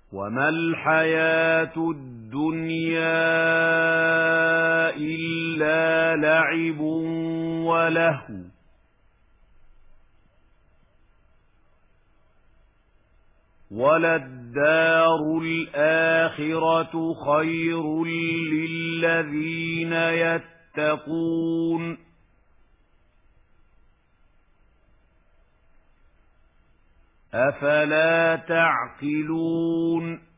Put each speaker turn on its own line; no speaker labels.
وَمَا الْحَيَاةُ الدُّنْيَا إِلَّا لَعِبٌ وَلَهْوٌ ۖ وَلَلدَّارُ الْآخِرَةُ خَيْرٌ لِّلَّذِينَ يَتَّقُونَ ۗ أَفَلَا تَعْقِلُونَ